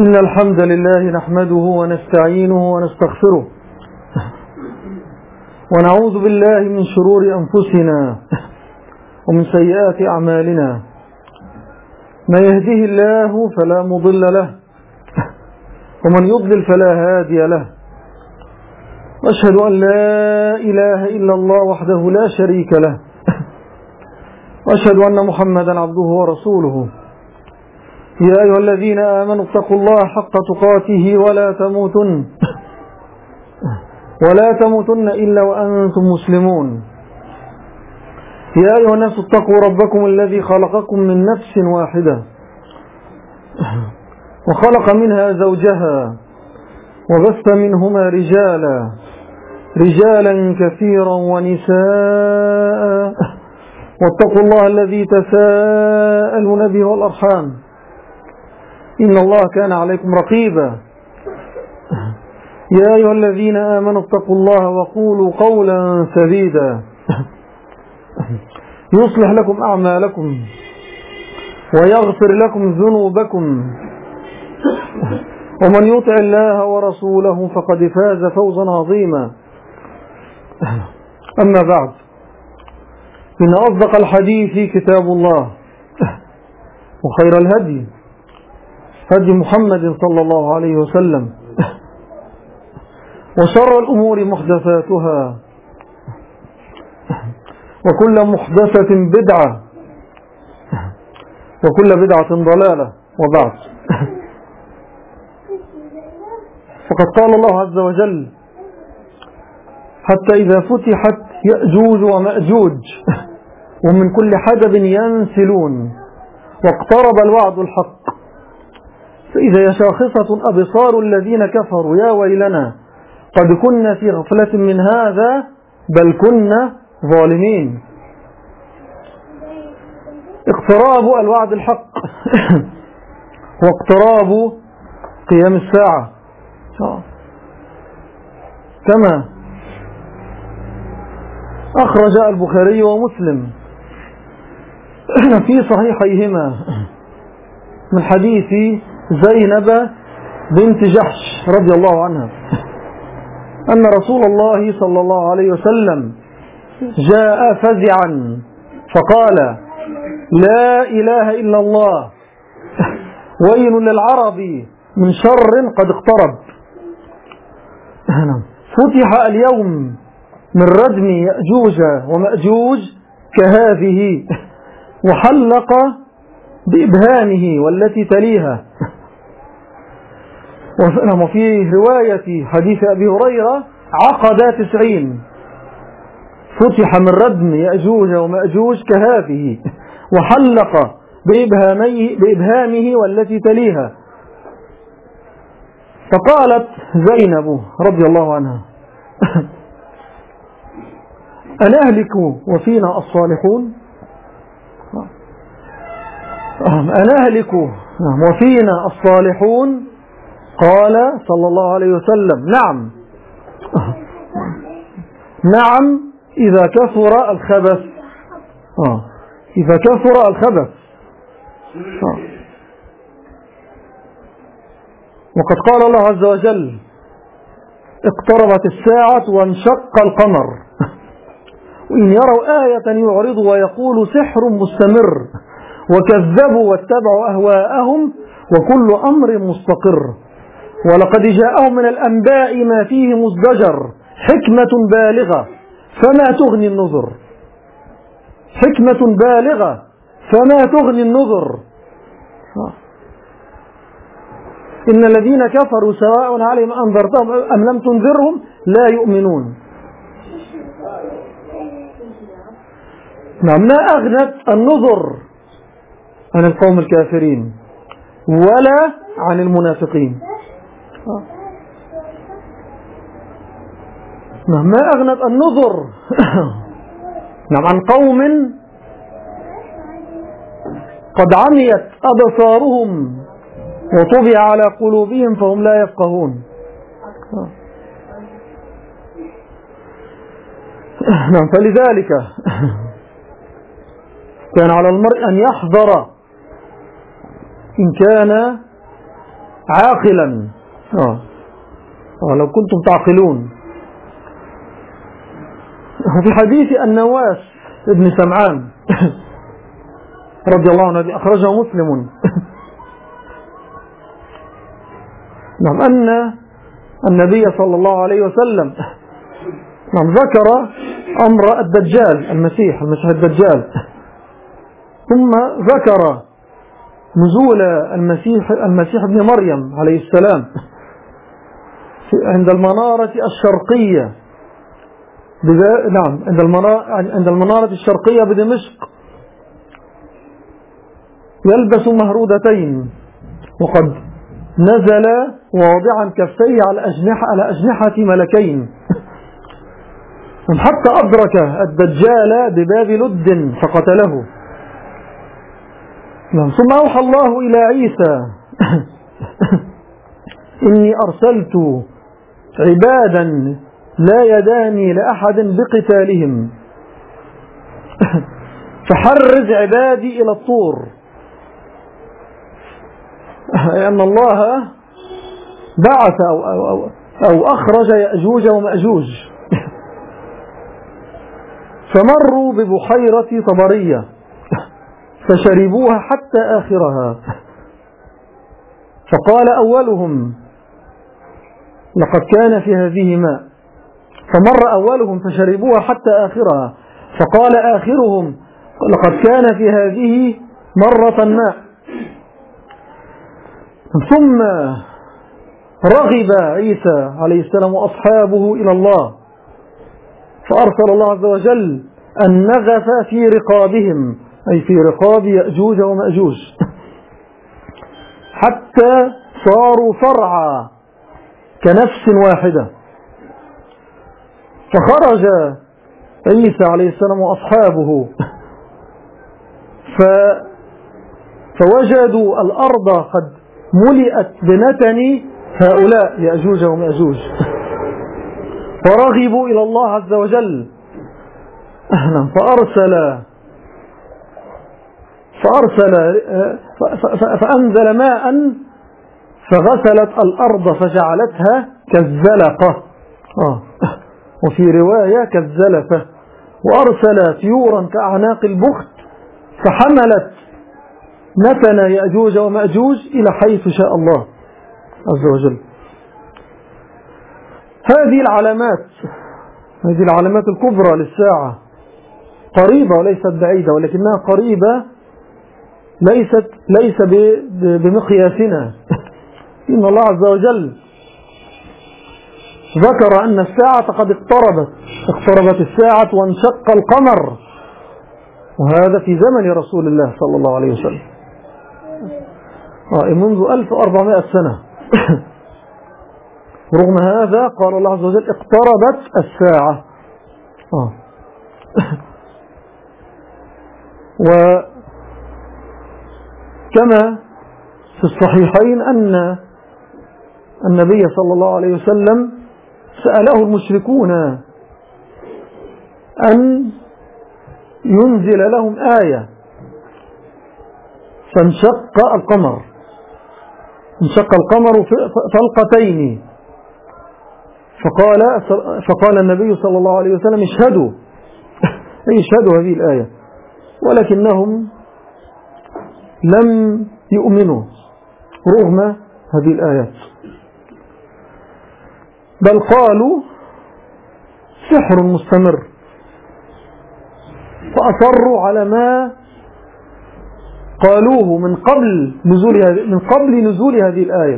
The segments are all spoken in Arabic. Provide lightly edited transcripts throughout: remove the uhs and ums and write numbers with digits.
إن الحمد لله نحمده ونستعينه ونستغفره ونعوذ بالله من شرور أنفسنا ومن سيئات أعمالنا. ما يهده الله فلا مضل له ومن يضلل فلا هادي له. وأشهد أن لا إله إلا الله وحده لا شريك له وأشهد أن محمدا عبده ورسوله. يا أيها الذين آمنوا اتقوا الله حق تقاته ولا تموتن إلا وأنتم مسلمون. يا أيها الناس اتقوا ربكم الذي خلقكم من نفس واحدة وخلق منها زوجها وبث منهما رجالا كثيرا ونساء، واتقوا الله الذي تساءلون به والأرحام إن الله كان عليكم رقيبا. يا أيها الذين آمنوا اتقوا الله وقولوا قولا سديدا يصلح لكم أعمالكم ويغفر لكم ذنوبكم، ومن يطع الله ورسوله فقد فاز فوزا عظيما. أما بعد، إن أصدق الحديث كتاب الله، وخير الهدي هدي محمد صلى الله عليه وسلم، وشر الأمور محدثاتها، وكل محدثة بدعة، وكل بدعة ضلالة. وبعد، فقد قال الله عز وجل: حتى إذا فتحت يأجوج ومأجوج ومن كل حدب ينسلون واقترب الوعد الحق فإذا شاخصة أبصار الذين كفروا يا ويلنا قد كنا في غفلة من هذا بل كنا ظالمين. اقتراب الوعد الحق واقتراب قيام الساعة، كما أخرج البخاري ومسلم في صحيحيهما من حديث زينب بنت جحش رضي الله عنها أن رسول الله صلى الله عليه وسلم جاء فزعا فقال: لا إله إلا الله، ويل للعرب من شر قد اقترب. فتح اليوم من ردم يأجوج ومأجوج كهذه، وحلق بإبهامه والتي تليها. وفي رواية حديث أبي هريرة عقد 90. فتح من ردم يأجوج ومأجوج كهذه وحلق بإبهامه والتي تليها. فقالت زينب رضي الله عنها: أنهلك وفينا الصالحون؟ أنهلك وفينا الصالحون؟ قال صلى الله عليه وسلم: نعم نعم، إذا كثر الخبث. إذا كثر الخبث. وقد قال الله عز وجل: اقتربت الساعة وانشق القمر وإن يروا آية يعرضوا ويقولوا سحر مستمر وكذبوا واتبعوا أهواءهم وكل أمر مستقر ولقد جاءهم من الأنباء ما فيه مزدجر حكمة بالغة فما تغني النذر. حكمة بالغة فما تغني النذر. إن الذين كفروا سواء عليهم أنذرتهم أم لم تنذرهم لا يؤمنون. ما أغنت النذر عن القوم الكافرين ولا عن المنافقين. ما أغنت النذر عن قوم قد عميت أبصارهم وطبع على قلوبهم فهم لا يفقهون. فلذلك كان على المرء أن يحذر إن كان عاقلا. لو كنتم تعقلون. وفي حديث النواس ابن سمعان رضي الله عنه أخرجه مسلم نعم أن النبي صلى الله عليه وسلم نعم ذكر أمر الدجال المسيح الدجال، ثم ذكر نزول المسيح ابن مريم عليه السلام عند المنارة الشرقية عند المنارة الشرقية بدمشق يلبس مهرودتين، وقد نزل واضعا كفيه على أجنحة ملكين، حتى أدرك الدجال بباب لد فقتله. ثم أوحى الله إلى عيسى إني أرسلت عبادا لا يداني لأحد بقتالهم فحرز عبادي إلى الطور، أن الله بعث أو أخرج يأجوج ومأجوج، فمروا ببحيرة طبرية فشربوها حتى آخرها، فقال أولهم لقد كان في هذه ماء، فمر أولهم فشربوها حتى آخرها، فقال آخرهم لقد كان في هذه مرة ماء. ثم رغب عيسى عليه السلام وأصحابه إلى الله، فأرسل الله عز وجل النغف في رقابهم، أي في رقاب يأجوج ومأجوج، حتى صاروا فرعا كنفس واحدة. فخرج عيسى عليه السلام وأصحابه فوجدوا الأرض قد ملئت بنتن هؤلاء يأجوج ومأجوج، فرغبوا إلى الله عز وجل فأنزل ماء فغسلت الأرض فجعلتها كالزلقة، وفي رواية كالزلفة، وأرسل طيورا كأعناق البخت فحملت نتن يأجوج ومأجوج إلى حيث شاء الله عز وجل. هذه العلامات الكبرى للساعة قريبة وليست بعيدة، ولكنها قريبة ليس بمقياسنا. إن الله عز وجل ذكر أن الساعة قد اقتربت الساعة وانشق القمر، وهذا في زمن رسول الله صلى الله عليه وسلم منذ 1400 سنة. رغم هذا قال الله عز وجل اقتربت الساعة. وكما في الصحيحين أن النبي صلى الله عليه وسلم سأله المشركون أن ينزل لهم آية، فانشق القمر فلقتين، فقال النبي صلى الله عليه وسلم اشهدوا هذه الآية، ولكنهم لم يؤمنوا رغم هذه الآيات، بل قالوا سحر مستمر، فأصروا على ما قالوه من قبل نزول هذه الآية،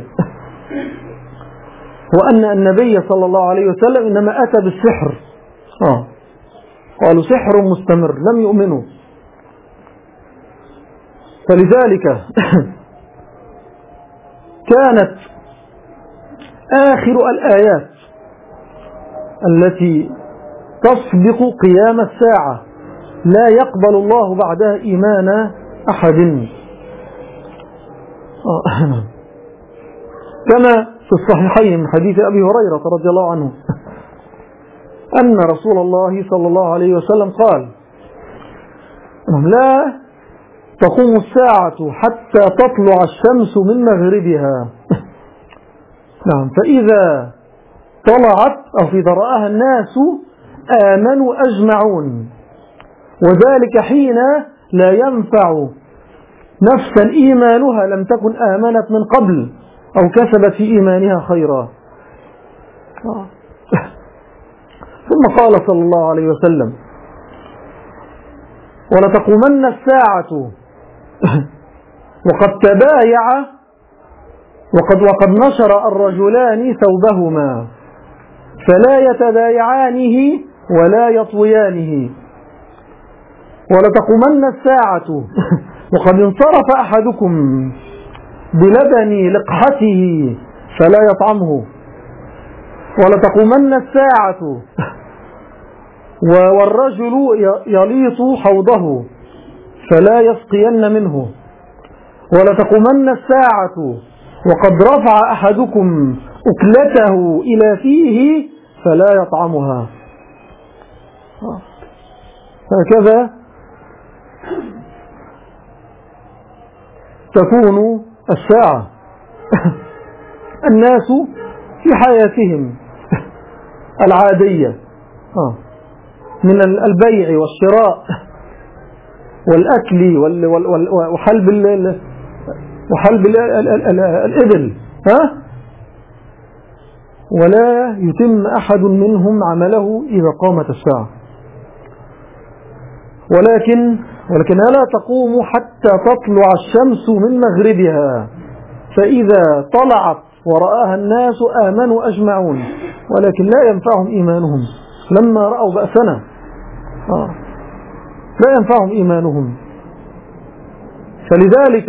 وأن النبي صلى الله عليه وسلم إنما أتى بالسحر. قالوا سحر مستمر، لم يؤمنوا. فلذلك كانت آخر الآيات التي تسبق قيام الساعة لا يقبل الله بعدها إيمان أحد، كما في الصحيحين من حديث أبي هريرة رضي الله عنه أن رسول الله صلى الله عليه وسلم قال لا تقوم الساعة حتى تطلع الشمس من مغربها نعم. فإذا طلعت أو في رآها الناس آمنوا أجمعون، وذلك حين لا ينفع نفسا إيمانها لم تكن آمنت من قبل أو كسبت في إيمانها خيرا. ثم قال صلى الله عليه وسلم: ولتقومن الساعة وقد تبايع وقد نشر الرجلان ثوبهما فلا يتبايعانه ولا يطويانه. ولتقومن الساعة وقد انصرف أحدكم بلبن لقحته فلا يطعمه. ولتقومن الساعة والرجل يليط حوضه فلا يسقين منه. ولتقومن الساعة وقد رفع أحدكم أكلته إلى فيه فلا يطعمها. هكذا تكون الساعة. الناس في حياتهم العادية من البيع والشراء والأكل وحلب الإبل، ولا يتم أحد منهم عمله إذا قامت الساعة. ولكنها لا تقوم حتى تطلع الشمس من مغربها، فإذا طلعت ورآها الناس آمنوا أجمعون، ولكن لا ينفعهم إيمانهم لما رأوا بأسنا. لا ينفعهم إيمانهم. فلذلك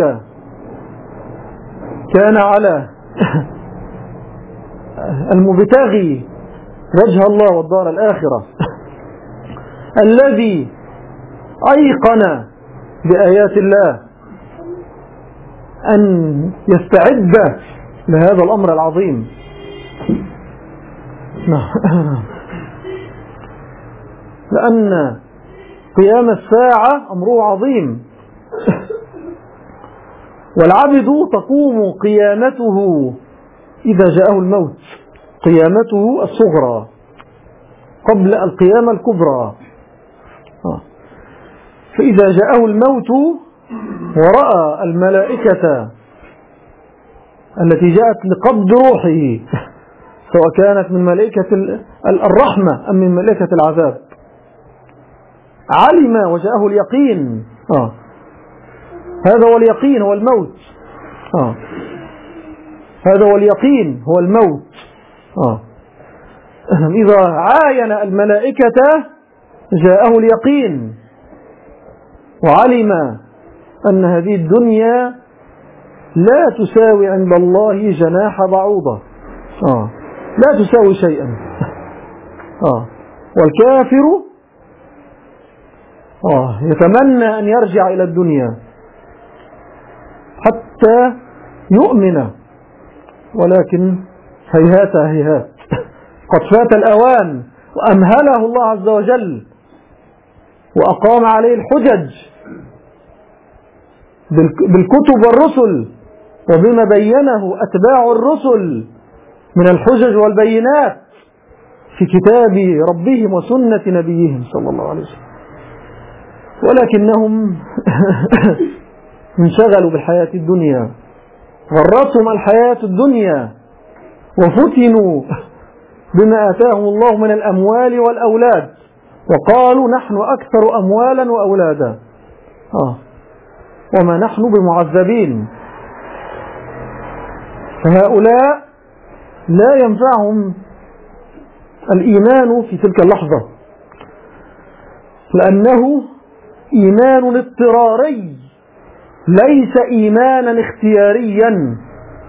كان على المبتغي وجه الله والدار الآخرة الذي أيقن بآيات الله أن يستعد لهذا الأمر العظيم. لأن قيام الساعة أمره عظيم، والعبد تقوم قيامته إذا جاءه الموت، قيامته الصغرى قبل القيامة الكبرى. فإذا جاءه الموت ورأى الملائكة التي جاءت لقبض روحه، سواء كانت من ملائكة الرحمة أم من ملائكة العذاب، علم وجاءه اليقين. هذا هو اليقين، هو الموت. هذا هو اليقين، هو الموت. إذا عاين الملائكة جاءه اليقين وعلم أن هذه الدنيا لا تساوي عند الله جناح بعوضة، لا تساوي شيئا. والكافر يتمنى أن يرجع إلى الدنيا حتى يؤمن، ولكن هيهات هيهات، قد فات الأوان وأمهله الله عز وجل وأقام عليه الحجج بالكتب والرسل وبما بينه أتباع الرسل من الحجج والبينات في كتاب ربهم وسنة نبيهم صلى الله عليه وسلم، ولكنهم انشغلوا بالحياة الدنيا، غرتهم الحياة الدنيا وفتنوا بما آتاهم الله من الأموال والأولاد، وقالوا نحن أكثر أموالا وأولادا وما نحن بمعذبين. فهؤلاء لا ينفعهم الإيمان في تلك اللحظة، لأنه إيمان اضطراري ليس إيمانا اختياريا.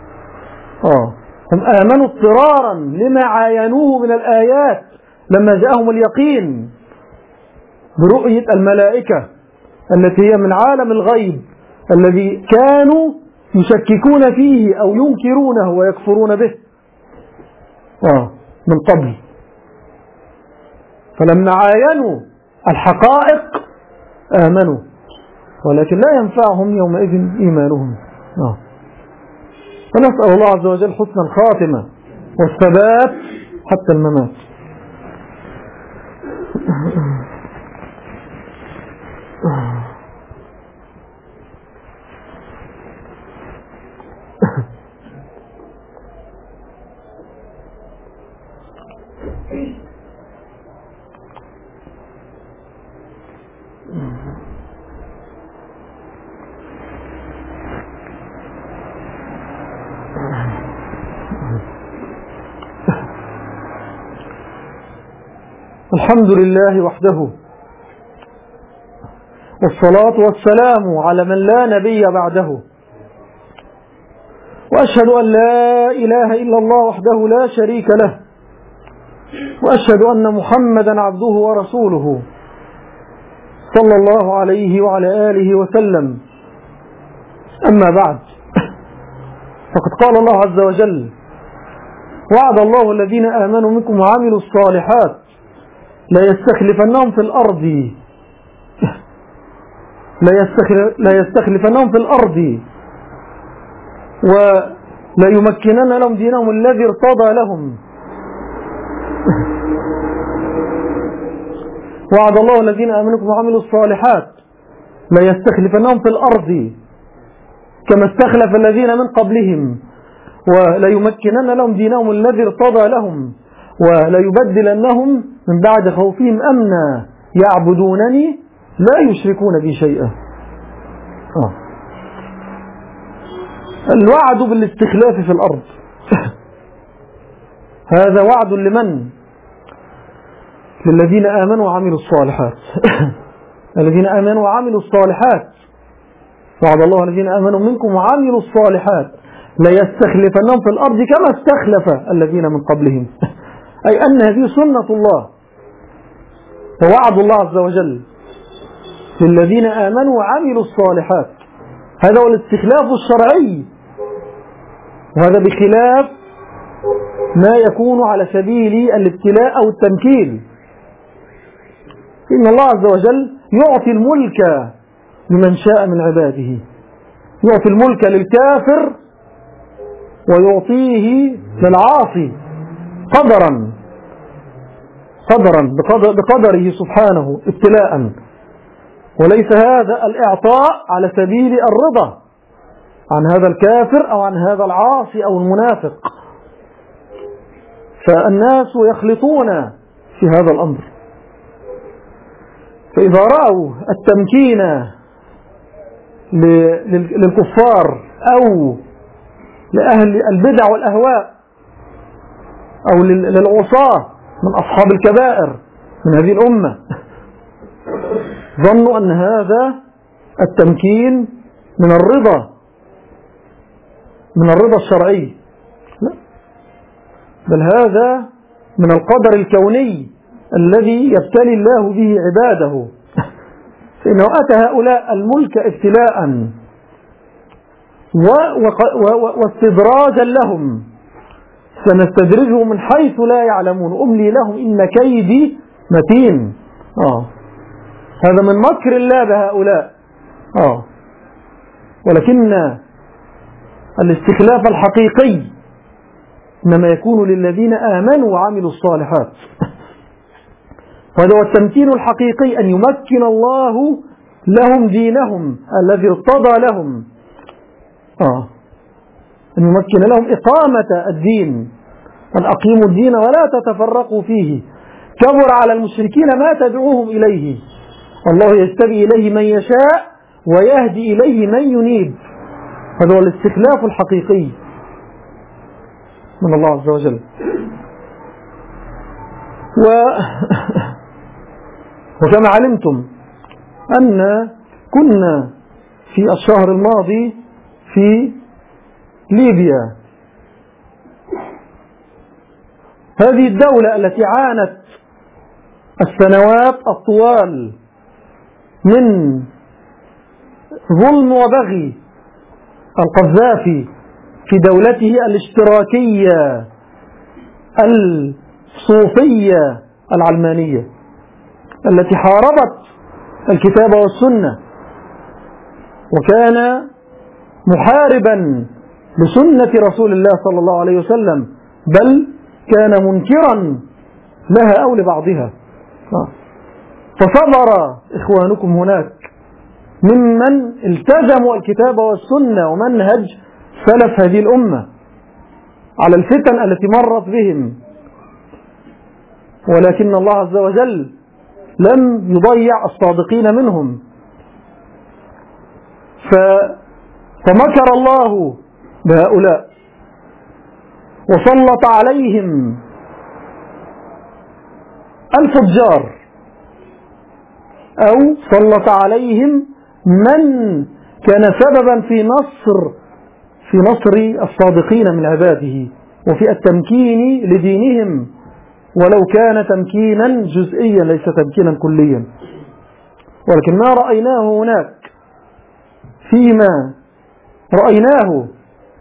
هم آمنوا اضطرارا لما عاينوه من الآيات لما جاءهم اليقين برؤية الملائكة التي هي من عالم الغيب الذي كانوا يشككون فيه أو ينكرونه ويكفرون به من قبل. فلما عاينوا الحقائق آمنوا، ولكن لا ينفعهم يومئذ إيمانهم. ونسأل الله عز وجل حسن الخاتمة والثبات حتى الممات. الحمد لله وحده، والصلاة والسلام على من لا نبي بعده، وأشهد أن لا إله إلا الله وحده لا شريك له، وأشهد أن محمدا عبده ورسوله صلى الله عليه وعلى آله وسلم. أما بعد، فقد قال الله عز وجل: وعد الله الذين آمنوا منكم وعملوا الصالحات لا يستخلفنهم في الأرض ولا يمكنن لهم دينهم الذي ارتضى لهم. وعد الله الذين آمنوا منكم وعملوا الصالحات لا يستخلفنهم في الأرض كما استخلف الذين من قبلهم ولا يمكنن لهم دينهم الذي ارتضى لهم ولا يبدلنهم من بعد خوفهم أمنا يعبدونني لا يشركون بي شيئا. الوعد بالاستخلاف في الأرض هذا وعد لمن؟ للذين آمنوا وعملوا الصالحات. الذين آمنوا وعملوا الصالحات، وعد الله الذين آمنوا منكم وعملوا الصالحات لا يستخلفنهم في الأرض كما استخلف الذين من قبلهم. أي أن هذه سنة الله ووعد الله عز وجل للذين آمنوا وعملوا الصالحات. هذا هو الاستخلاف الشرعي، وهذا بخلاف ما يكون على سبيل الابتلاء أو التمكين. إن الله عز وجل يعطي الملك لمن شاء من عباده، يعطي الملك للكافر ويعطيه للعاصي بقدره سبحانه ابتلاء، وليس هذا الإعطاء على سبيل الرضا عن هذا الكافر أو عن هذا العاصي أو المنافق. فالناس يخلطون في هذا الأمر، فإذا رأوا التمكين للكفار أو لأهل البدع والأهواء أو للعصاة من أصحاب الكبائر من هذه الأمة، ظنوا أن هذا التمكين من الرضا الشرعي. لا، بل هذا من القدر الكوني الذي يبتلي الله به عباده. فإنه أتى هؤلاء الملك ابتلاء واستدراجا لهم، سنستدرجهم من حيث لا يعلمون أملي لهم إن كيدي متين. هذا من مكر الله بهؤلاء. ولكن الاستخلاف الحقيقي إنما يكون للذين آمنوا وعملوا الصالحات. وهذا هو التمكين الحقيقي، أن يمكن الله لهم دينهم الذي ارتضى لهم، أن يمكن لهم إقامة الدين، أن أقيموا الدين ولا تتفرقوا فيه. كبر على المشركين ما تدعوهم إليه، الله يستبي إليه من يشاء ويهدي إليه من ينيب. هذا هو الاستخلاف الحقيقي من الله عز وجل. وكما علمتم أن كنا في الشهر الماضي في ليبيا، هذه الدولة التي عانت السنوات الطوال من ظلم وبغي القذافي في دولته الاشتراكية الصوفية العلمانية التي حاربت الكتاب والسنة، وكان محاربا لسنة رسول الله صلى الله عليه وسلم بل كان منكرا لها أو لبعضها. فصبر إخوانكم هناك ممن التزموا الكتاب والسنة ومنهج سلف هذه الأمة على الفتن التي مرت بهم، ولكن الله عز وجل لم يضيع الصادقين منهم. فمكر الله بهؤلاء وسلط عليهم الفجار، أو سلط عليهم من كان سببا في نصر الصادقين من عباده وفي التمكين لدينهم، ولو كان تمكينا جزئيا ليس تمكينا كليا. ولكن ما رأيناه هناك فيما رأيناه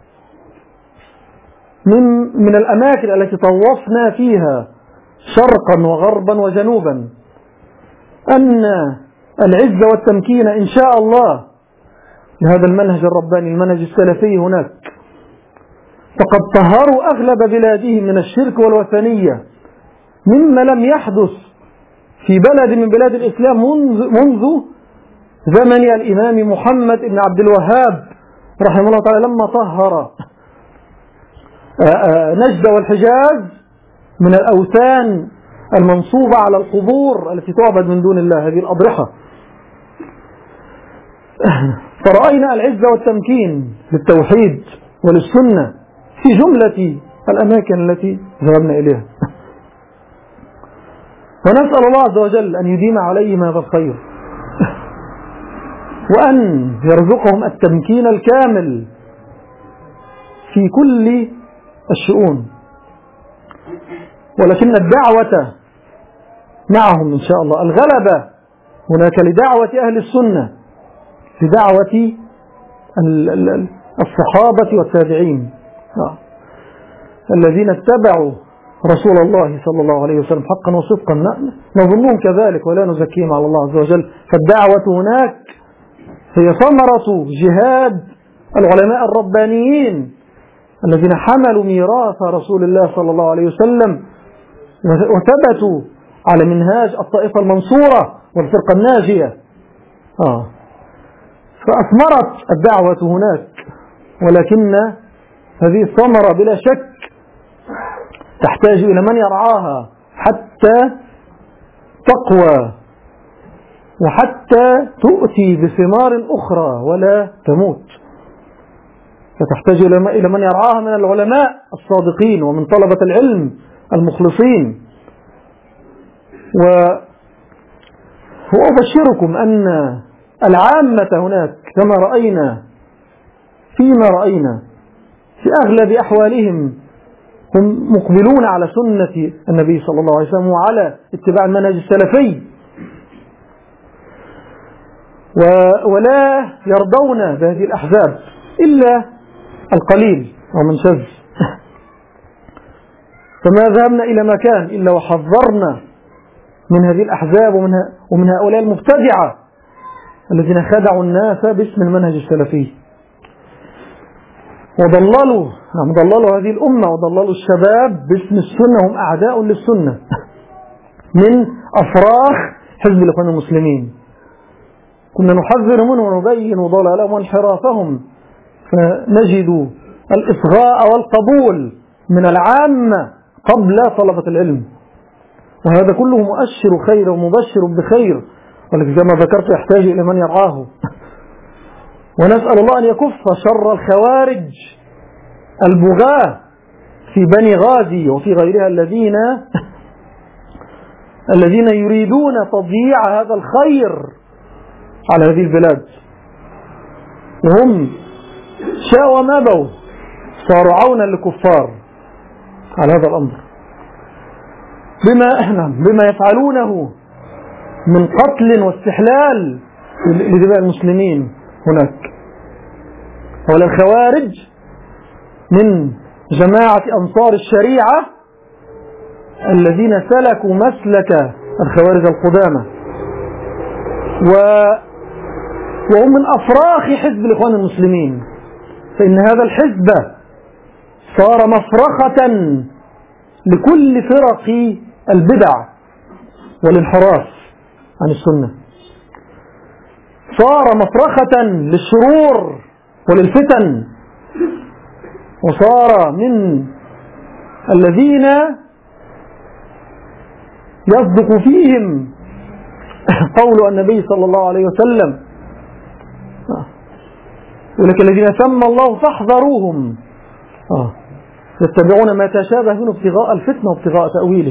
من الأماكن التي طوفنا فيها شرقا وغربا وجنوبا أن العز والتمكين إن شاء الله لهذا المنهج الرباني المنهج السلفي هناك، فقد طهروا أغلب بلادهم من الشرك والوثنية مما لم يحدث في بلد من بلاد الإسلام منذ زمن الإمام محمد بن عبد الوهاب رحمه الله تعالى، لما طهر نجد والحجاز من الأوثان المنصوبة على القبور التي تعبد من دون الله، هذه الأضرحة. فرأينا العزة والتمكين للتوحيد وللسنة في جملة الأماكن التي ذهبنا إليها. ونسأل الله عز وجل أن يديم عليهم هذا الخير وأن يرزقهم التمكين الكامل في كل الشؤون. ولكن الدعوة معهم إن شاء الله، الغلبة هناك لدعوة أهل السنة، لدعوة الصحابة والتابعين الذين اتبعوا رسول الله صلى الله عليه وسلم حقا وصدقا، نظنهم كذلك ولا نزكيهم على الله عز وجل. فالدعوة هناك هي ثمرة جهاد العلماء الربانيين الذين حملوا ميراث رسول الله صلى الله عليه وسلم وثبتوا على منهاج الطائفة المنصورة والفرقة الناجية. فأثمرت الدعوة هناك، ولكن هذه الثمرة بلا شك تحتاج إلى من يرعاها حتى تقوى وحتى تؤتي بثمار أخرى ولا تموت. فتحتاج إلى من يرعاها من العلماء الصادقين ومن طلبة العلم المخلصين. وأبشركم أن العامة هناك كما رأينا فيما رأينا في أغلب أحوالهم هم مقبلون على سنة النبي صلى الله عليه وسلم وعلى اتباع المنهج السلفي، ولا يرضون بهذه الأحزاب إلا القليل ومن شذ. فما ذهبنا إلى مكان إلا وحذرنا من هذه الأحزاب ومن هؤلاء المبتدعة الذين خدعوا الناس باسم المنهج السلفي وضللوا هذه الأمة وضللوا الشباب باسم السنة. هم أعداء للسنة من أفراخ حزب الإخوان المسلمين. كنا نحذر منهم ونبين ضلالهم وانحرافهم، فنجد الإصغاء والقبول من العامة قبل طلبة العلم، وهذا كله مؤشر خير ومبشر بخير، ولكن كما ذكرت يحتاج إلى من يرعاه. ونسأل الله أن يكف شر الخوارج البغاة في بني غازي وفي غيرها الذين يريدون تضييع هذا الخير على هذه البلاد، وهم شاءوا وما أبوا صاروا عونا للكفار على هذا الأمر بما يفعلونه من قتل واستحلال لدماء المسلمين هناك. ولا الخوارج من جماعة أنصار الشريعة الذين سلكوا مسلك الخوارج القدامى، وهم من أفراخ حزب الإخوان المسلمين. فإن هذا الحزب صار مفرخة لكل فرق البدع والانحراف عن السنة، صار مفرخة للشرور وللفتن، وصار من الذين يصدق فيهم قول النبي صلى الله عليه وسلم: ولكن الذين سمى الله فاحذروهم يتبعون ما تشابه منه ابتغاء الفتنة وابتغاء تأويله.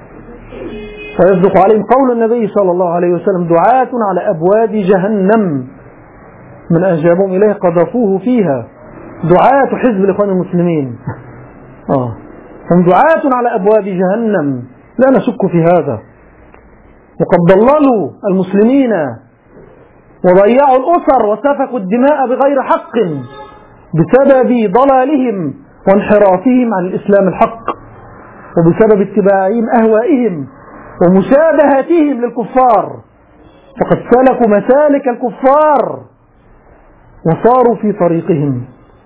فيصدق عليهم قول النبي صلى الله عليه وسلم: دعاة على أبواب جهنم من أجابهم إليه قذفوه فيها. دعاة حزب الإخوان المسلمين هم دعاة على أبواب جهنم، لا نشك في هذا. وقد ضللوا المسلمين وضيعوا الأسر وسفكوا الدماء بغير حق بسبب ضلالهم وانحرافهم عن الإسلام الحق، وبسبب اتباعهم أهوائهم ومشابهتهم للكفار. فقد سلكوا مسالك الكفار وصاروا في طريقهم،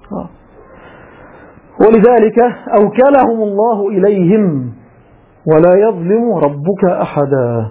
ولذلك أوكلهم الله إليهم ولا يظلم ربك أحدا.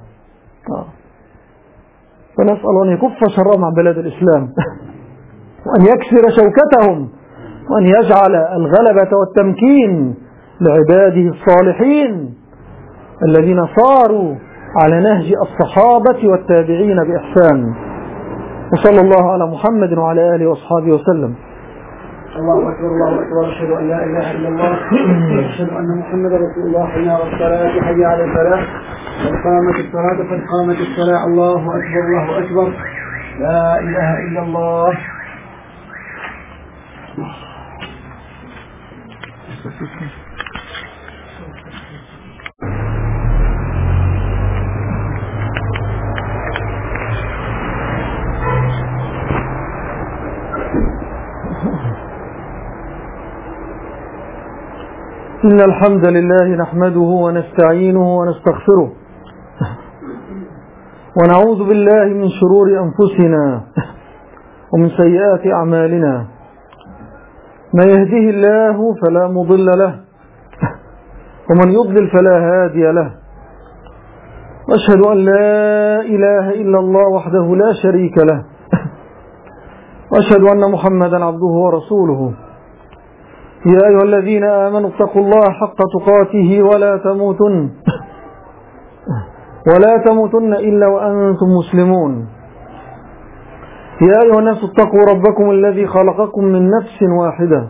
فنسأل أن يكف شرهم عن بلاد الإسلام وأن يكسر شوكتهم وأن يجعل الغلبة والتمكين لعباده الصالحين الذين صاروا على نهج الصحابة والتابعين بإحسان. وصلى الله على محمد وعلى آله وأصحابه وسلم. الله أكبر الله أكبر، أشهد أن لا إله إلا الله، أشهد أن محمد رسول الله، حي على الصلاة، حي على الفلاح، قد قامت الصلاة، قد قامت الصلاة، الله أكبر الله أكبر، لا إله إلا الله. إن الحمد لله نحمده ونستعينه ونستغفره ونعوذ بالله من شرور أنفسنا ومن سيئات أعمالنا. ما يهده الله فلا مضل له ومن يضلل فلا هادي له. وأشهد أن لا إله إلا الله وحده لا شريك له، وأشهد أن محمدا عبده ورسوله. يا أيها الذين آمنوا اتقوا الله حق تقاته ولا تموتن إلا وأنتم مسلمون. يا أيها الناس اتقوا ربكم الذي خلقكم من نفس واحدة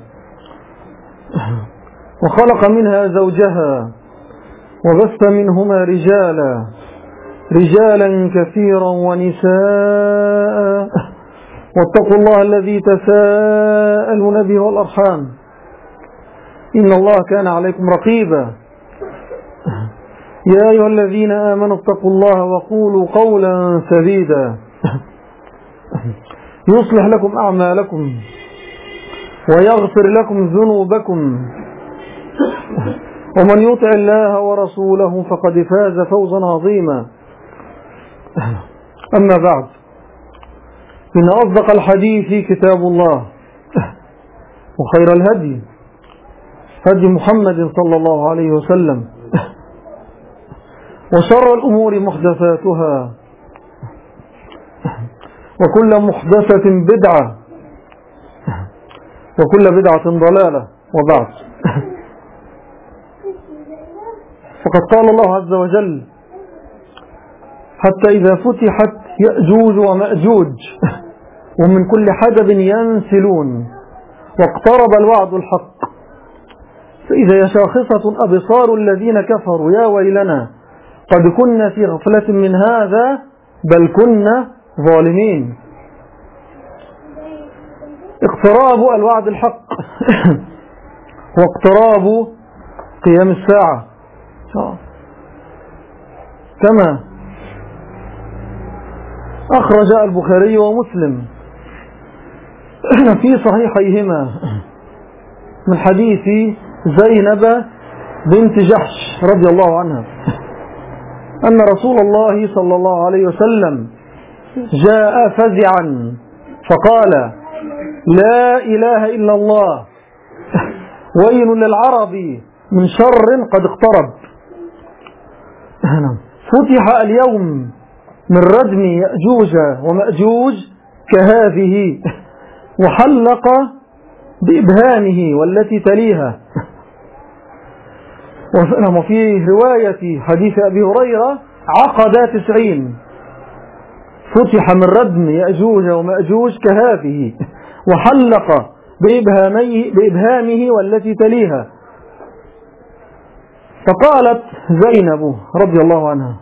وخلق منها زوجها وبث منهما رجالا كثيرا ونساء، واتقوا الله الذي تساءلون به والأرحام إن الله كان عليكم رقيبا. يا أيها الذين آمنوا اتقوا الله وقولوا قولا سديدا يصلح لكم أعمالكم ويغفر لكم ذنوبكم، ومن يطع الله ورسوله فقد فاز فوزا عظيما. أما بعد، إن أصدق الحديث كتاب الله، وخير الهدي هدي محمد صلى الله عليه وسلم، وشر الأمور محدثاتها، وكل محدثة بدعة، وكل بدعة ضلالة. وبعد، فقد قال الله عز وجل: حتى إذا فتحت يأجوج ومأجوج ومن كل حدب ينسلون واقترب الوعد الحق، فإذا شاخصة أبصار الذين كفروا يا ويلنا قد كنا في غفلة من هذا بل كنا ظالمين. اقتراب الوعد الحق واقتراب قيام الساعة، كما أخرج البخاري ومسلم في صحيحيهما من حديث زينب بنت جحش رضي الله عنها أن رسول الله صلى الله عليه وسلم جاء فزعا فقال: لا إله إلا الله، ويل للعرب من شر قد اقترب. فتح اليوم من ردم يأجوج ومأجوج كهذه، وحلق بإبهامه والتي تليها. وفي رواية حديث أبي هريرة عقد 90. فتح من ردم يأجوج ومأجوج كهذه، وحلق بإبهامه والتي تليها. فقالت زينب رضي الله عنها: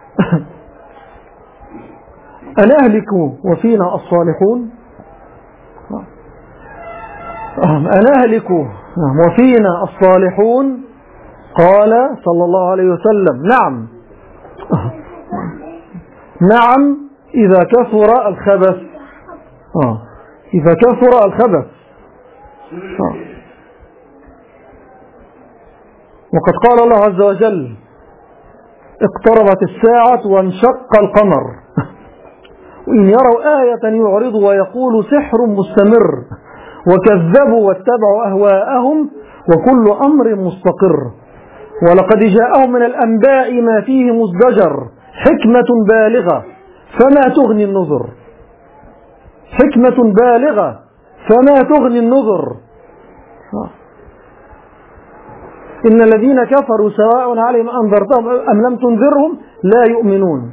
أنهلك وفينا الصالحون؟ أنهلك وفينا الصالحون؟ قال صلى الله عليه وسلم: نعم، نعم، إذا كثر الخبث. إذا كثر الخبث. وقد قال الله عز وجل: اقتربت الساعة وانشق القمر وإن يروا آية يعرضوا ويقولوا سحر مستمر وكذبوا واتبعوا أهواءهم وكل أمر مستقر ولقد جاءهم من الأنباء ما فيه مزدجر حكمة بالغة فما تغني النذر. حكمة بالغة فما تغني النذر. إن الذين كفروا سواء عليهم أنذرتهم أم لم تنذرهم لا يؤمنون.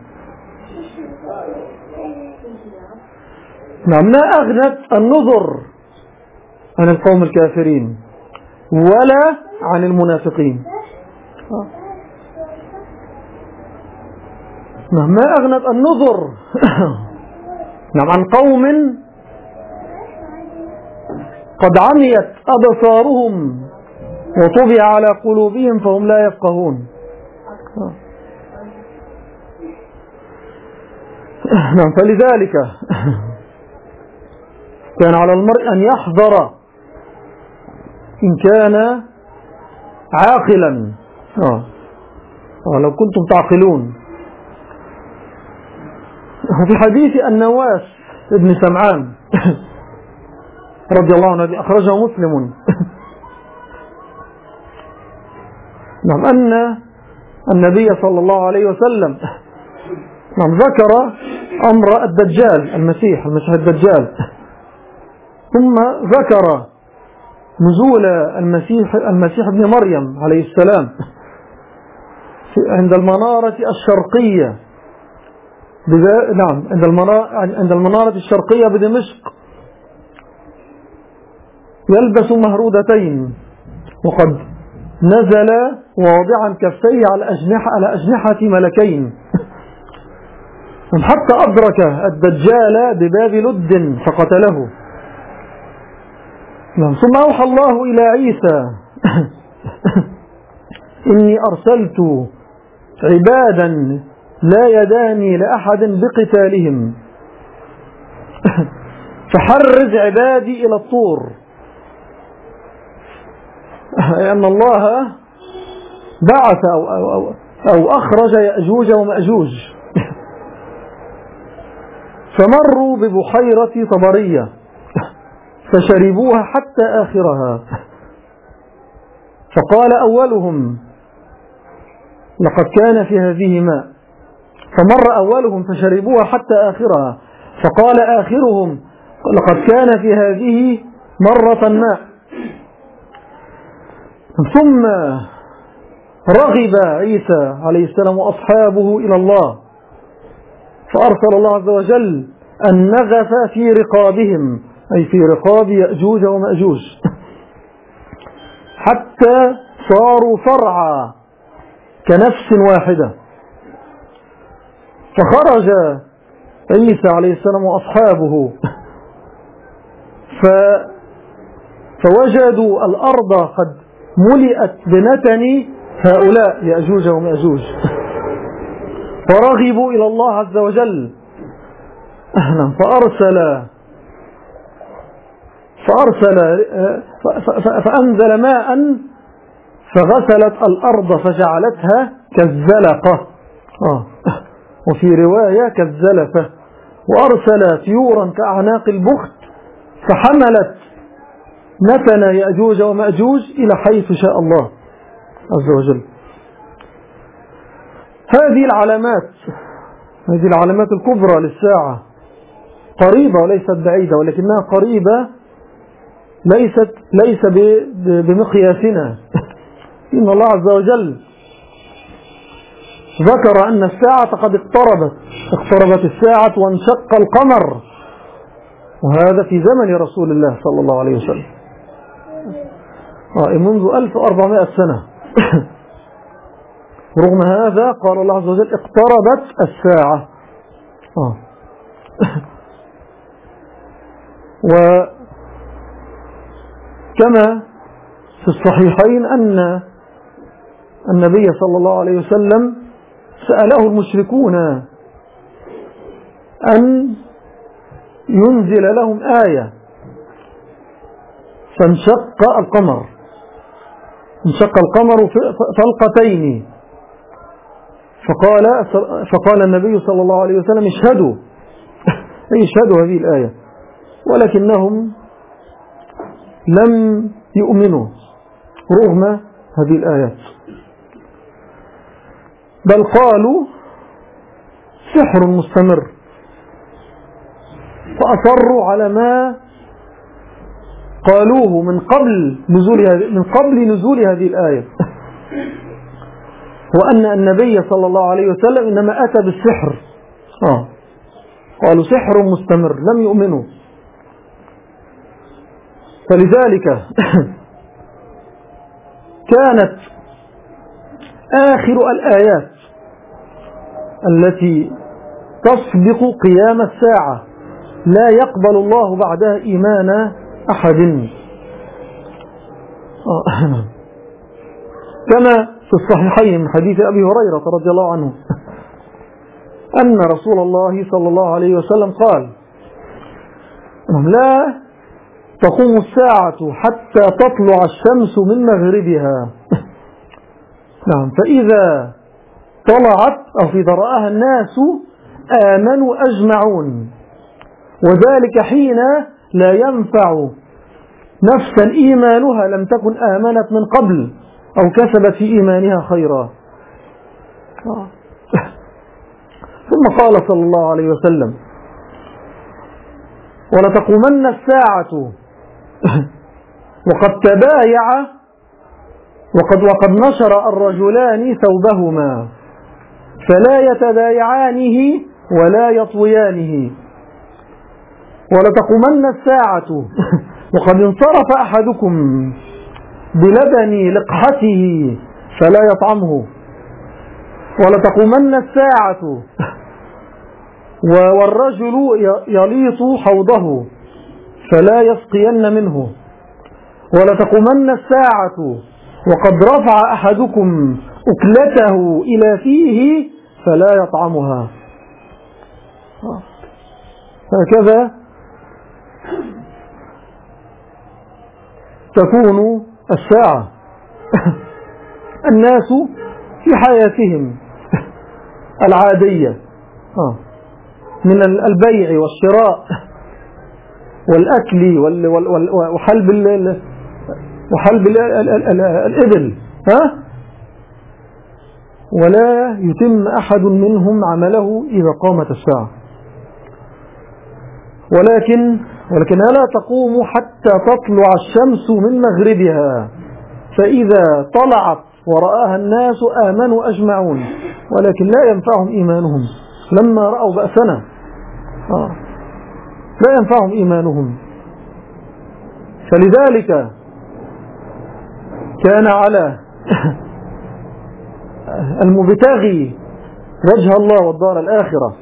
نعم، ما أغنت النذر عن القوم الكافرين ولا عن المنافقين. نعم، ما أغنت النذر نعم عن قوم قد عميت أبصارهم وطبع على قلوبهم فهم لا يفقهون. نعم، فلذلك كان على المرء أن يحذر إن كان عاقلا. لو كنتم تعقلون. في حديث النواس ابن سمعان رضي الله عنه أخرجه مسلم نعم أن النبي صلى الله عليه وسلم نعم ذكر أمر الدجال المسيح الدجال، ثم ذكر نزول المسيح ابن مريم عليه السلام عند المنارة الشرقية نعم عند المنارة الشرقية بدمشق يلبس مهرودتين وقد نزل واضعا كفيه على أجنحة ملكين حتى أدرك الدجال بباب لد فقتله. ثم أوحى الله إلى عيسى: إني أرسلت عبادا لا يداني لأحد بقتالهم فحرز عبادي إلى الطور. أن الله بعث أو أخرج يأجوج ومأجوج فمروا ببحيرة طبرية فشربوها حتى آخرها، فقال أولهم: لقد كان في هذه ماء، فمر أولهم فشربوها حتى آخرها، فقال آخرهم: لقد كان في هذه مرة ماء. ثم رغب عيسى عليه السلام وأصحابه إلى الله فأرسل الله عز وجل النغف في رقابهم، أي في رقاب يأجوج ومأجوج، حتى صاروا فرعا كنفس واحدة. فخرج عيسى عليه السلام وأصحابه فوجدوا الأرض قد ملئت بنتن هؤلاء يأجوج ومأجوج، فرغبوا إلى الله عز وجل فأنزل ماء فغسلت الأرض فجعلتها كالزلقة، وفي رواية كالزلفة، وأرسل طيورا كأعناق البخت فحملت نتن يأجوج ومأجوج إلى حيث شاء الله. عز وجل. هذه العلامات الكبرى للساعة قريبة وليست بعيدة، ولكنها قريبة ليس بمقياسنا. إن الله عز وجل ذكر أن الساعة قد اقتربت الساعة وانشق القمر، وهذا في زمن رسول الله صلى الله عليه وسلم منذ 1400 سنة. رغم هذا قال الله عز وجل اقتربت الساعة. وكما في الصحيحين أن النبي صلى الله عليه وسلم سأله المشركون أن ينزل لهم آية، فانشق القمر فلقتين، فقال النبي صلى الله عليه وسلم اشهدوا هذه الآية، ولكنهم لم يؤمنوا رغم هذه الآيات، بل قالوا سحر مستمر، فأصروا على ما قالوه من قبل نزول هذه الآية، وأن النبي صلى الله عليه وسلم إنما أتى بالسحر. قالوا سحر مستمر، لم يؤمنوا. فلذلك كانت آخر الآيات التي تسبق قيام الساعة لا يقبل الله بعدها إيمان أحد، كما في الصحيحين من حديث أبي هريرة رضي الله عنه أن رسول الله صلى الله عليه وسلم قال لا تقوم الساعة حتى تطلع الشمس من مغربها. فإذا طلعت أو إذا رآها الناس آمنوا أجمعون، وذلك حين لا ينفع نفسا إيمانها لم تكن آمنت من قبل أو كسبت في إيمانها خيرا. ثم قال صلى الله عليه وسلم ولتقومن الساعة وقد تبايع وقد نشر الرجلان ثوبهما فلا يتبايعانه ولا يطويانه، ولتقومن الساعة وقد انصرف أحدكم بلبن لقحته فلا يطعمه، ولتقومن الساعة والرجل يليط حوضه فلا يسقين منه، ولتقومن الساعة وقد رفع أحدكم أكلته إلى فيه فلا يطعمها. هكذا تكون الساعة. الناس في حياتهم العادية من البيع والشراء والأكل وحلب الإبل، ولا يتم أحد منهم عمله إذا قامت الساعة، ولكنها لا تقوم حتى تطلع الشمس من مغربها، فإذا طلعت ورآها الناس آمنوا أجمعون، ولكن لا ينفعهم إيمانهم لما رأوا بأسنا، لا ينفعهم إيمانهم. فلذلك كان على المبتغي وجه الله والدار الآخرة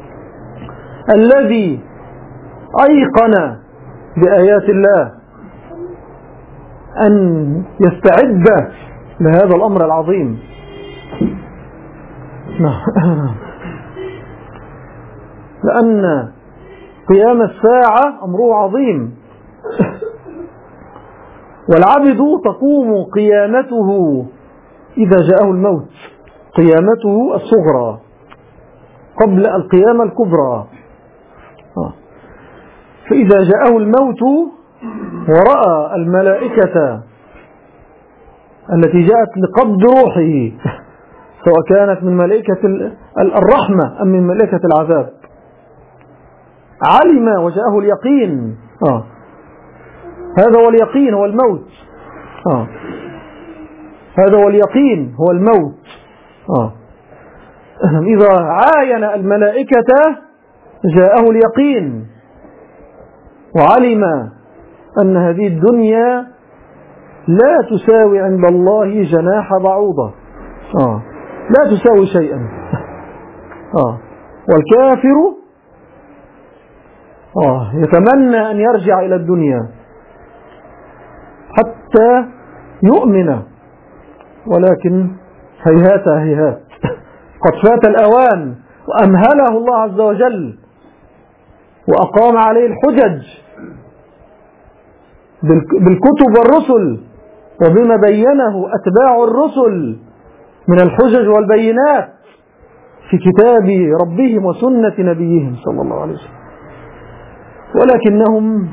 الذي أيقن بآيات الله أن يستعد لهذا الأمر العظيم. لأن قيام الساعة أمره عظيم، والعبد تقوم قيامته إذا جاءه الموت، قيامته الصغرى قبل القيامة الكبرى. فإذا جاءه الموت ورأى الملائكة التي جاءت لقبض روحه، سواء كانت من ملائكة الرحمة أم من ملائكة العذاب. علم وجاءه اليقين. هذا هو اليقين، هو الموت. هذا هو اليقين، هو الموت. إذا عاين الملائكة جاءه اليقين، وعلم أن هذه الدنيا لا تساوي عند الله جناح بعوضة، لا تساوي شيئا. والكافر يتمنى أن يرجع إلى الدنيا حتى يؤمن، ولكن هيهات هيهات، قد فات الأوان، وأمهله الله عز وجل وأقام عليه الحجج بالكتب والرسل، وبما بينه أتباع الرسل من الحجج والبينات في كتاب ربهم وسنة نبيهم صلى الله عليه وسلم، ولكنهم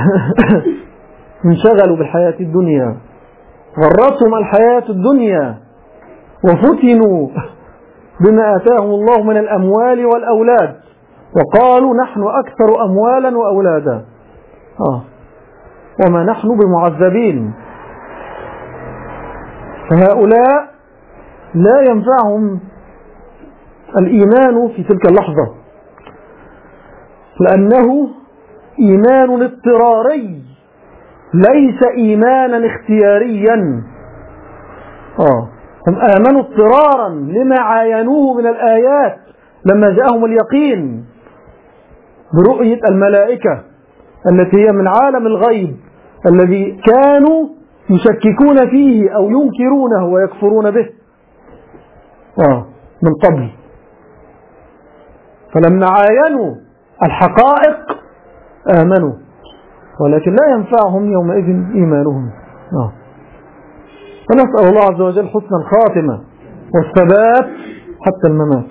انشغلوا بالحياة الدنيا، غرتهم الحياة الدنيا، وفتنوا بما آتاهم الله من الأموال والأولاد، وقالوا نحن أكثر أموالا وأولادا وما نحن بمعذبين. فهؤلاء لا ينفعهم الإيمان في تلك اللحظة، لأنه إيمان اضطراري ليس إيمانا اختياريا. هم آمنوا اضطرارا لما عاينوه من الآيات لما جاءهم اليقين برؤية الملائكة التي هي من عالم الغيب الذي كانوا يشككون فيه أو ينكرونه ويكفرون به من قبل. فلما عاينوا الحقائق آمنوا، ولكن لا ينفعهم يومئذ إيمانهم. فنسأل الله عز وجل حسن الخاتمة والثبات حتى الممات.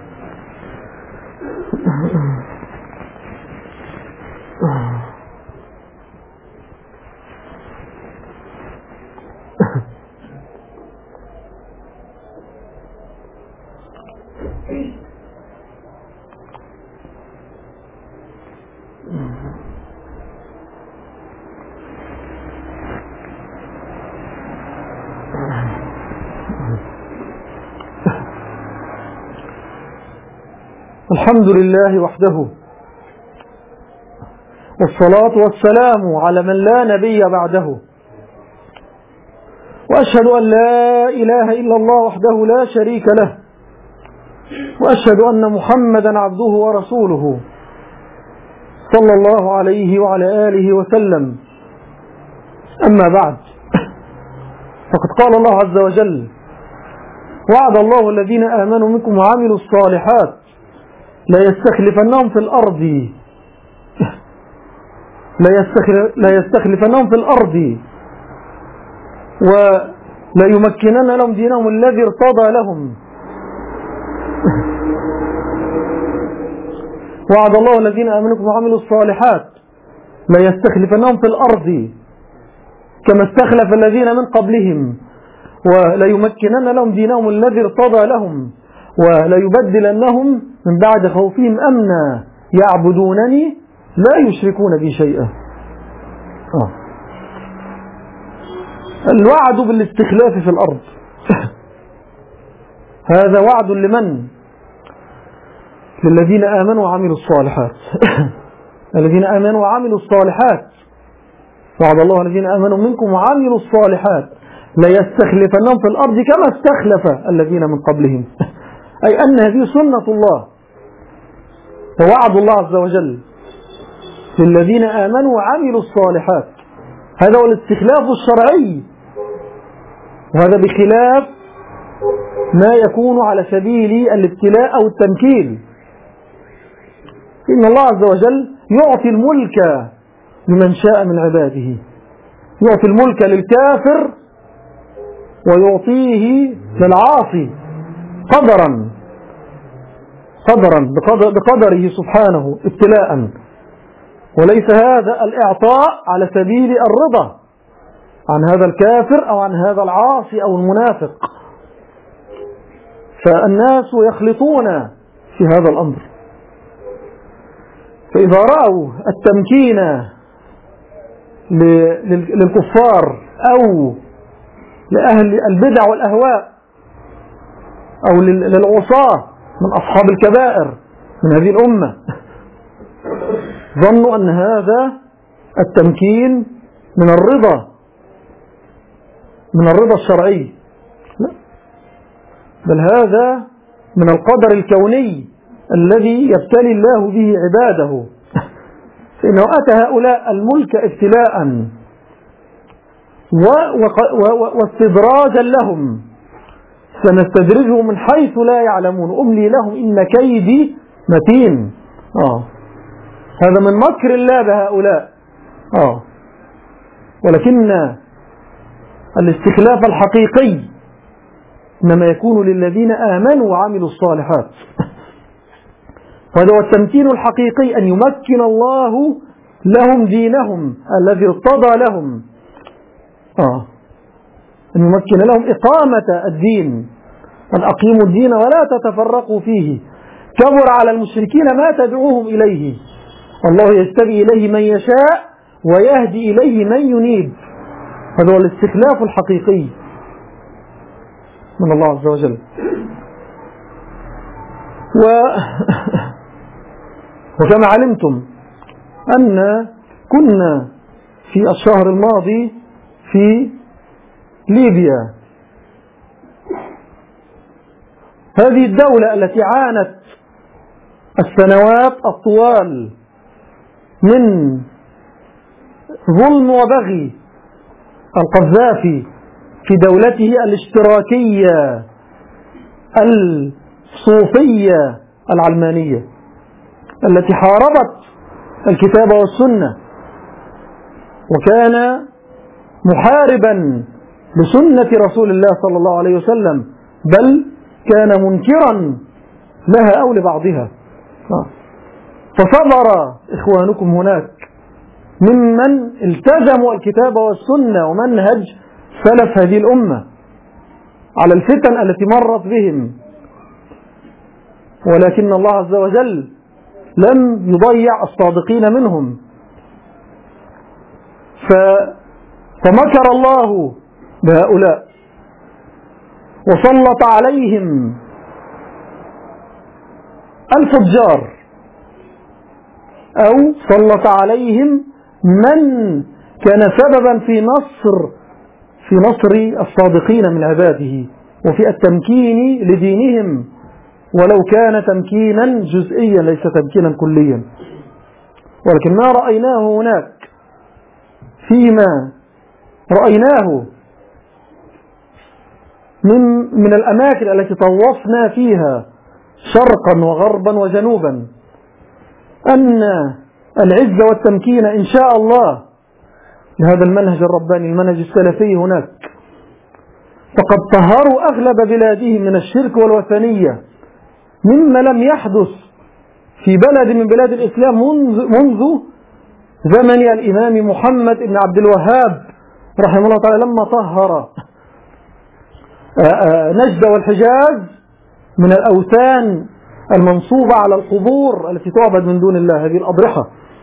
الحمد لله وحده، والصلاة والسلام على من لا نبي بعده، وأشهد أن لا إله إلا الله وحده لا شريك له، وأشهد أن محمدا عبده ورسوله صلى الله عليه وعلى آله وسلم. أما بعد، فقد قال الله عز وجل: وعد الله الذين آمنوا منكم وعملوا الصالحات لا يستخلفنهم في الأرض ولا يمكنن لهم دينهم الذي ارتضى لهم. وعد الله الذين آمنوا منكم وعملوا الصالحات لا يستخلفنهم في الأرض كما استخلف الذين من قبلهم ولا يمكنن لهم دينهم الذي ارتضى لهم ولا يبدلنهم من بعد خوفهم أمنا يعبدونني لا يشركون بي شيئا. الوعد بالاستخلاف في الأرض هذا وعد لمن؟ للذين آمنوا وعملوا الصالحات. الذين آمنوا وعملوا الصالحات، وعد الله الذين آمنوا منكم وعملوا الصالحات لا يستخلفنهم في الأرض كما استخلف الذين من قبلهم. أي أن هذه سنة الله ووعد الله عز وجل للذين آمنوا وعملوا الصالحات. هذا هو الاستخلاف الشرعي، وهذا بخلاف ما يكون على سبيل الابتلاء أو التمكين. إن الله عز وجل يعطي الملك لمن شاء من عباده، يعطي الملك للكافر ويعطيه للعاصي قدرا بقدره سبحانه ابتلاء، وليس هذا الإعطاء على سبيل الرضا عن هذا الكافر أو عن هذا العاصي أو المنافق. فالناس يخلطون في هذا الأمر. فإذا رأوا التمكين للكفار أو لأهل البدع والأهواء أو للعصاة من أصحاب الكبائر من هذه الأمة، ظنوا أن هذا التمكين من الرضا الشرعي. لا، بل هذا من القدر الكوني الذي يبتلي الله به عباده. فإنه أتى هؤلاء الملك ابتلاء واستدراجا لهم، سنستدرجهم من حيث لا يعلمون أملي لهم إن كيدي متين. هذا من مكر الله بهؤلاء. ولكن الاستخلاف الحقيقي إنما يكون للذين آمنوا وعملوا الصالحات. وهذا هو التمكين الحقيقي، أن يمكن الله لهم دينهم الذي ارتضى لهم، أن يمكن لهم إقامة الدين، أن أقيموا الدين ولا تتفرقوا فيه. كبر على المشركين ما تدعوهم إليه، الله يجتبي إليه من يشاء ويهدي إليه من ينيب. هذا هو الاستخلاف الحقيقي من الله عز وجل. وكما علمتم أن كنا في الشهر الماضي في ليبيا، هذه الدولة التي عانت السنوات الطوال من ظلم وبغي القذافي في دولته الاشتراكية الصوفية العلمانية التي حاربت الكتاب والسنة، وكان محاربا لسنة رسول الله صلى الله عليه وسلم، بل كان منكرا لها أو لبعضها. فصبر إخوانكم هناك ممن التزموا الكتاب والسنة ومنهج سلف هذه الأمة على الفتن التي مرت بهم، ولكن الله عز وجل لم يضيع الصادقين منهم. فمكر الله بهؤلاء وسلط عليهم الفجار، أو سلط عليهم من كان سببا في نصر الصادقين من عباده وفي التمكين لدينهم، ولو كان تمكينا جزئيا ليس تمكينا كليا. ولكن ما رأيناه هناك، فيما رأيناه من الأماكن التي طوفنا فيها شرقا وغربا وجنوبا، أن العزة والتمكين إن شاء الله لهذا المنهج الرباني المنهج السلفي هناك. فقد طهروا أغلب بلادهم من الشرك والوثنية مما لم يحدث في بلد من بلاد الإسلام منذ زمن الإمام محمد بن عبد الوهاب رحمه الله تعالى، لما طهر نجد والحجاز من الأوثان المنصوبة على القبور التي تعبد من دون الله، هذه الأضرحة.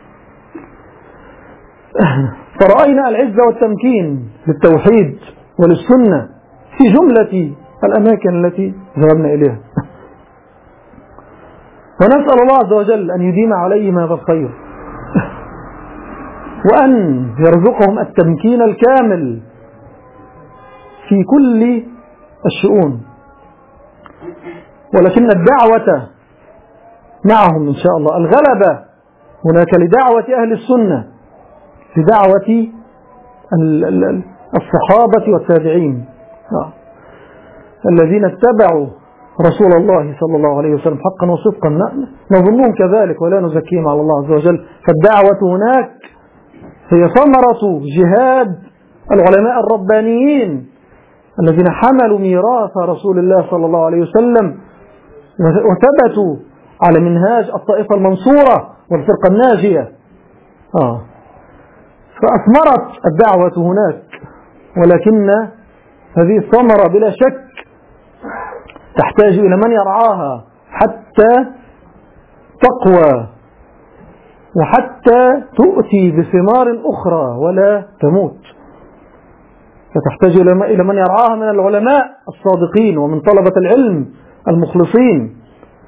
فرأينا العزة والتمكين للتوحيد وللسنة في جملة الأماكن التي ذهبنا إليها. ونسأل الله عز وجل أن يديم عليهم هذا الخير، وأن يرزقهم التمكين الكامل في كل الشؤون. ولكن الدعوة معهم إن شاء الله، الغلبة هناك لدعوة أهل السنة، لدعوة الصحابة والتابعين الذين اتبعوا رسول الله صلى الله عليه وسلم حقا وصدقا، نظنهم كذلك ولا نزكيهم على الله عز وجل. فالدعوة هناك هي ثمرة جهاد العلماء الربانيين الذين حملوا ميراث رسول الله صلى الله عليه وسلم وثبتوا على منهاج الطائفة المنصورة والفرقة الناجية. فأثمرت الدعوة هناك ولكن هذه الثمرة بلا شك تحتاج إلى من يرعاها حتى تقوى وحتى تؤتي بثمار أخرى ولا تموت. فتحتاج إلى من يرعاها من العلماء الصادقين ومن طلبة العلم المخلصين.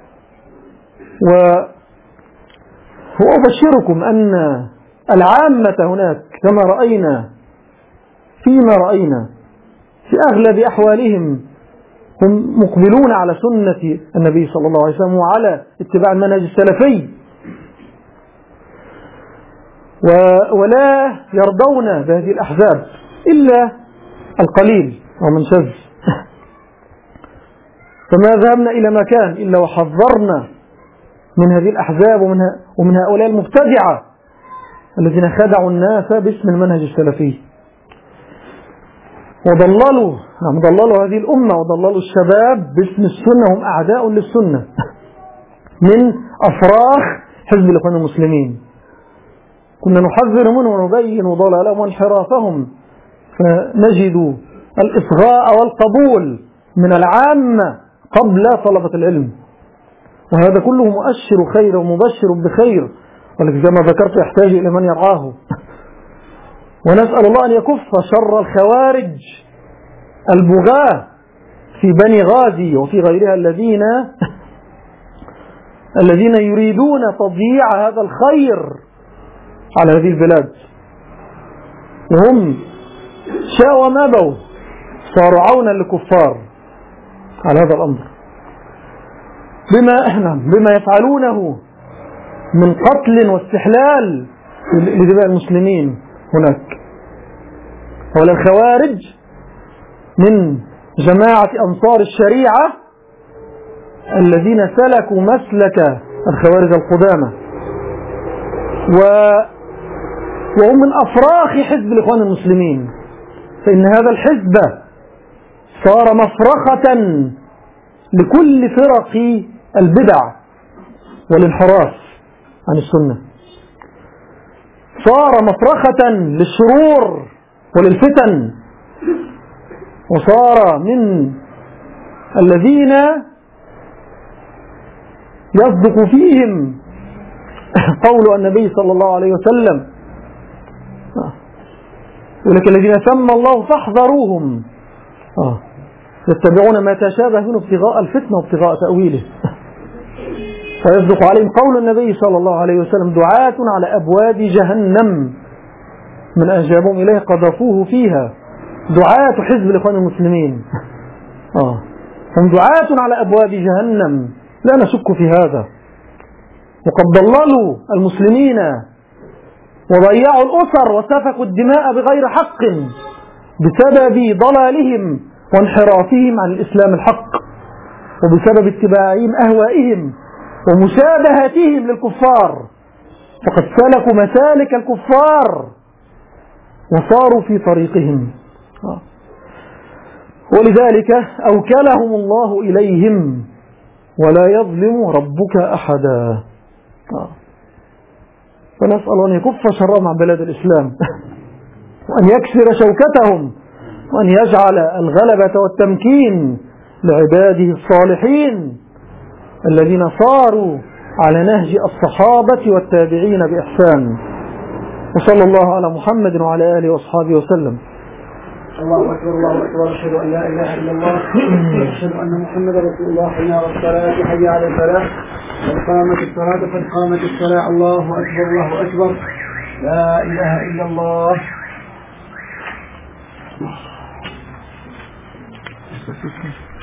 وأبشركم أن العامة هناك كما رأينا فيما رأينا في أغلب أحوالهم هم مقبلون على سنة النبي صلى الله عليه وسلم وعلى اتباع المنهج السلفي، ولا يرضون بهذه الأحزاب إلا القليل ومن شذ. فما ذهبنا إلى مكان إلا وحذرنا من هذه الأحزاب ومن هؤلاء المبتدعة الذين خدعوا الناس باسم المنهج السلفي وضللوا هذه الأمة وضللوا الشباب باسم السنة. هم أعداء للسنة من أفراخ حزب الإخوان المسلمين. كنا نحذر منهم ونبين ضلالهم وانحرافهم، فنجد الإصغاء والقبول من العامة قبل طلبة العلم، وهذا كله مؤشر خير ومبشر بخير، ولكن كما ذكرت يحتاج إلى من يرعاه. ونسأل الله أن يكف شر الخوارج البغاة في بني غازي وفي غيرها الذين يريدون تضييع هذا الخير على هذه البلاد، وهم شاءوا وما أبوا صاروا عونا للكفار على هذا الأمر بما يفعلونه من قتل واستحلال لدماء المسلمين هناك. ولا الخوارج من جماعة أنصار الشريعة الذين سلكوا مسلك الخوارج القدامى، وهم من أفراخ حزب الإخوان المسلمين. فإن هذا الحزب صار مفرخة لكل فرق البدع والانحراف عن السنة، صار مفرخة للشرور وللفتن، وصار من الذين يصدق فيهم قول النبي صلى الله عليه وسلم: ولكن الذين سمى الله فاحذروهم يتبعون ما تشابه منه ابتغاء الفتنة وابتغاء تأويله. فيصدق عليهم قول النبي صلى الله عليه وسلم: دعاة على أبواب جهنم من أجابهم إليه قذفوه فيها. دعاة حزب الإخوان المسلمين هم دعاة على أبواب جهنم، لا نشك في هذا. وقد ضللوا المسلمين وضيعوا الأسر وسفكوا الدماء بغير حق بسبب ضلالهم وانحرافهم عن الإسلام الحق، وبسبب اتباعهم أهوائهم ومشابهتهم للكفار. فقد سلكوا مسالك الكفار وصاروا في طريقهم، ولذلك أوكلهم الله إليهم ولا يظلم ربك أحدا. فنسأل أن يكف شرهم عن بلاد الإسلام وأن يكسر شوكتهم وأن يجعل الغلبة والتمكين لعباده الصالحين الذين صاروا على نهج الصحابة والتابعين بإحسان. وصلى الله على محمد وعلى آله وأصحابه وسلم. الله أكبر الله أكبر، أشهد أن لا إله إلا الله، أشهد أن محمد رسول الله، حي على الصلاة حي على الفلاح، قد قامت الصلاة قد قامت الصلاة، الله أكبر الله أكبر، لا إله إلا الله.